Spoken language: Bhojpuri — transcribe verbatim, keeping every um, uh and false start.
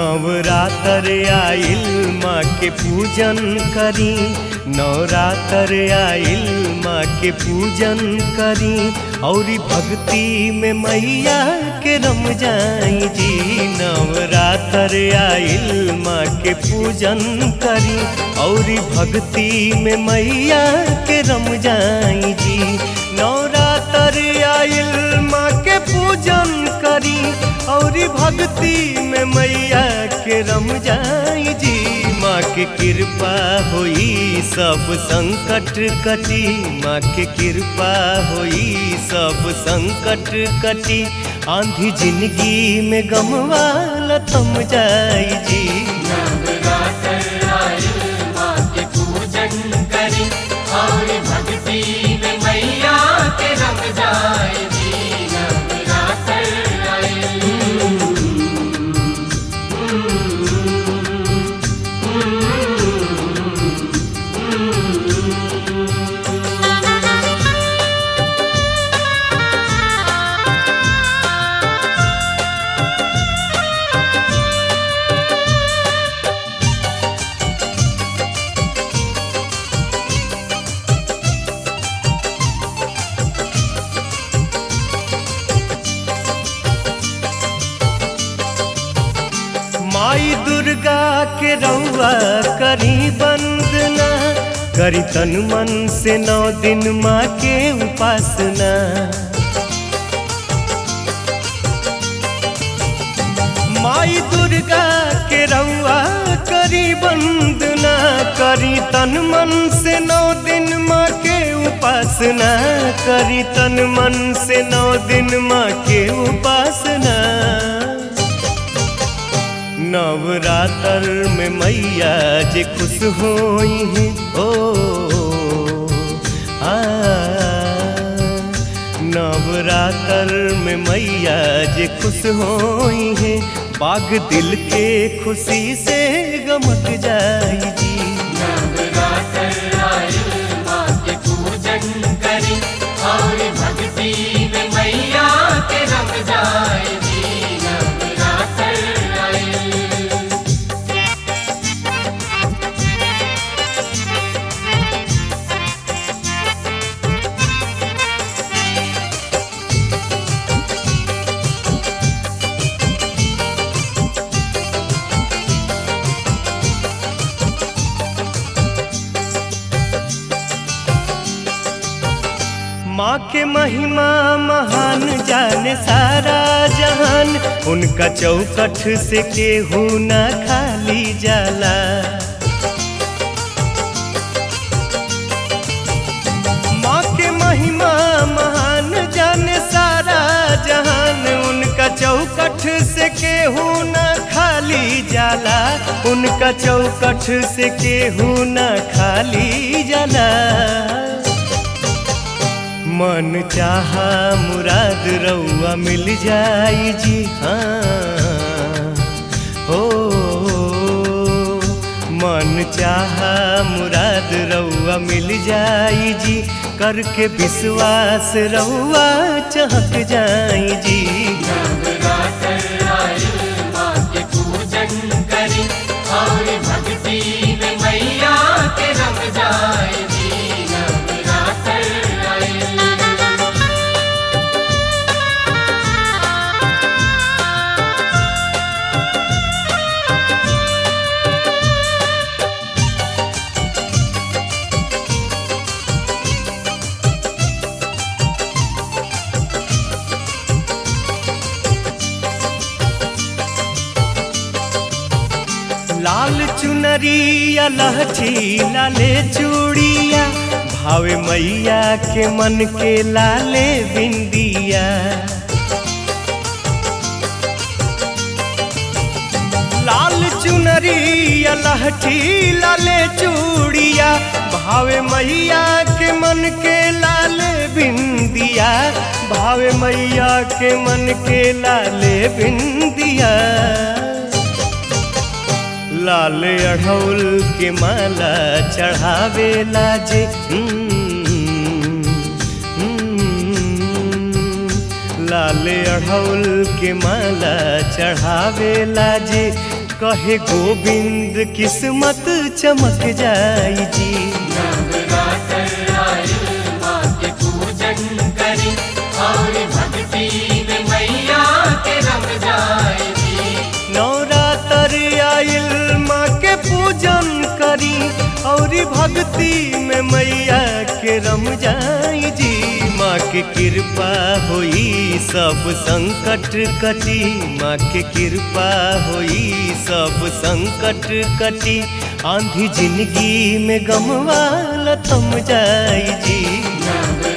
नवरात्र आइल माँ के पूजन करी, नवरात्र आइल माँ के पूजन करी, औरी भक्ति में मैया के रम जाई जी। नवरात्र आइल माँ के पूजन करी, औरी भक्ति में मैया के रम जाई जी। नवरात्र आइल माँ के पूजन करी, औरी भक्ति में मैया के रम जाई जी। माँ के कृपा होई सब संकट कटी, माँ के कृपा होई सब संकट कटी, आंधी जिंदगी में गमवाला थम जाई जी। नवरात्र आइल माँ के पूजन करी, और भक्ति में मैया के रम जाई जी। नवरात्र आइल माई दुर्गा के रउआ करी वंदना, करी तन मन से नौ दिन माँ के उपासना। माई दुर्गा के रउआ करी वंदना, करी तन मन से नौ दिन माँ के उपासना, करी तन मन से नौ दिन माँ के उपासना। नवरात्र में मैया जे खुश होई हैं, ओ आ नवरात्र में मैया जे खुश होई हैं, बाग दिल के खुशी से गमक जाई जी। नवरात्र आइल माँ के पूजन करी, और भक्ति में मैया के रम जाई जी। नवरात्र आइल माँ के महिमा महान जाने सारा जहान, उनका चौखट से केहू ना खाली जाला। माँ के महिमा महान जाने सारा जहान, उनका चौखट से केहू ना खाली जाला, उनका चौखट से केहू ना खाली जाला। मन चाहा मुराद रउआ मिल जाई जी। हाँ हो मन चाहा मुराद रउआ मिल जाई जी, करके विश्वास रउआ चहक जाई जी। नवरात्र आइल माँ के पूजन करी, और भक्ति में मैया के रम जाई जी। नवरात्र आइल लाल चुनरिया लहठी लाले चूड़िया, भावे मैया के मन के लाले बिंदिया। लाल चुनरिया लहठी लाले चूड़िया, भावे मैया के मन के लाले बिंदिया, भावे मैया के मन के लाले बिंदिया। लाल अढ़ौल के माला चढ़ावेला जे, लाल अढ़ौल के माला चढ़ावेला जे, कहे गोविंद किस्मत चमक जाई जी। नवरात्र आइल माँ के पूजन करी और भक्ति में मैया के रम जाए जी। नवरात्र आइल माँ के पूजन करी और भक्ति में मैया के रम जाई जी। माँ के कृपा होई सब संकट कटी, माँ के कृपा होई सब संकट कटी। आंधी जिंदगी में गमवाला थम जाई जी।